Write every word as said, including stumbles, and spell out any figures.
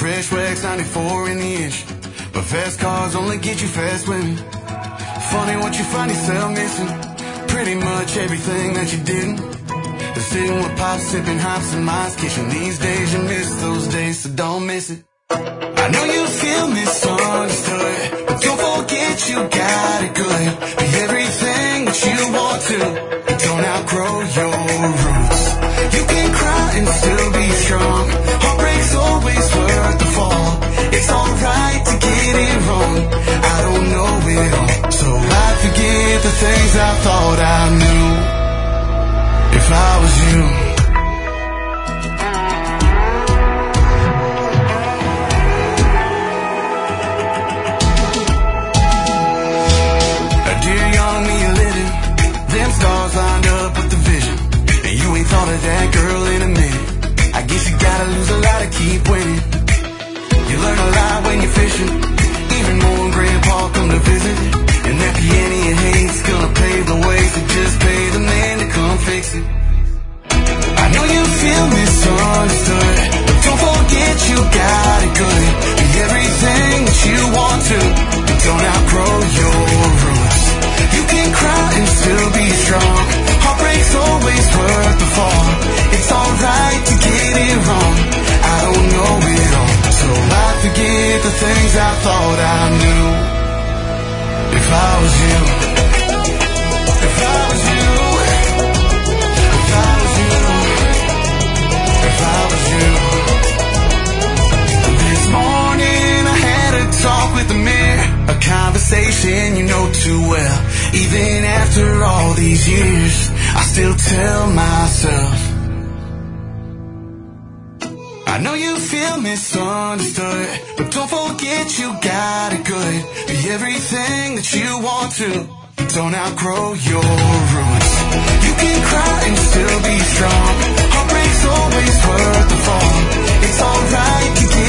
fresh wax, ninety-four in the inch. But fast cars only get you fast women. Funny what you find yourself missing. Pretty much everything that you didn't. Sitting with pops, sipping hops in my kitchen. These days you miss those days, so don't miss it. I know you feel misunderstood, but don't forget you got it good. Be everything that you want to. Don't outgrow your roots. You can cry and still be strong. Heartbreak's always worth the fall. It's alright to get it wrong. I don't know it all, so I forget the things I thought I knew. If I was you, a dear young me living, them stars lined up with the vision, and you ain't thought of that girl in a minute. I guess you gotta lose a lot to keep winning. You learn a lot when you're fishing, even more when Grandpa come to visit. And that piano you hate's gonna pave the way, so just pay the man to come fix it. I know you feel misunderstood, but don't forget you got it good. Be everything that you want to. Don't outgrow your roots. You can cry and still be strong. Heartbreak's always worth the fall. It's alright to get it wrong. I don't know it all, so I forget the things I thought I knew. If I was you, if I was you, if I was you, if I was you. This morning I had a talk with the mirror, a conversation you know too well. Even after all these years, I still tell myself, I know you feel misunderstood, but don't forget you got it good. Be everything that you want to. Don't outgrow your roots. You can cry and still be strong. Heartbreak's always worth the fall. It's alright to get